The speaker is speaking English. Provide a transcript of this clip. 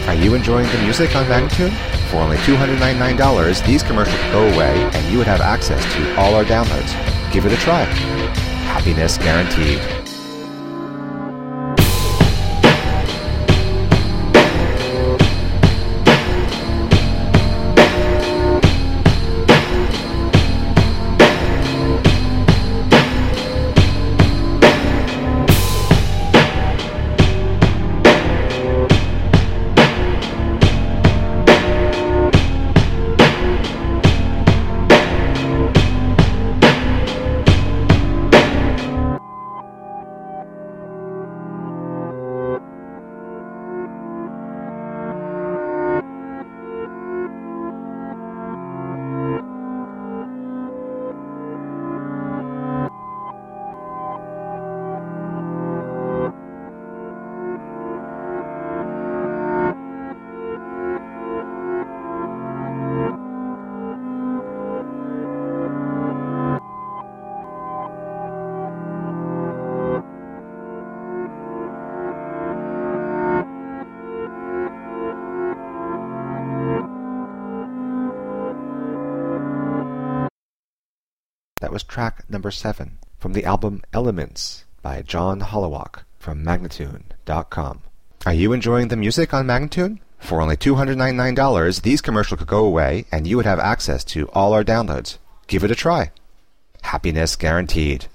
Are you enjoying the music on Magnatune? For only $299, these commercials would go away and you would have access to all our downloads. Give it a try. Happiness guaranteed. That was track number 7 from the album Elements by John Holowach from Magnatune.com. Are you enjoying the music on Magnatune? For only $299, these commercials could go away and you would have access to all our downloads. Give it a try. Happiness guaranteed.